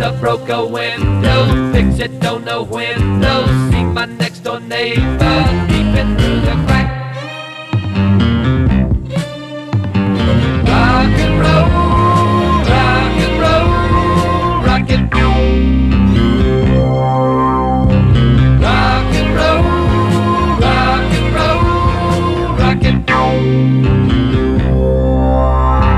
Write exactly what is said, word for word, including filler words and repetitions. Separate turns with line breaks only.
neighbor broke a window. Fix it, don't know when though. See my next door neighbor peeping through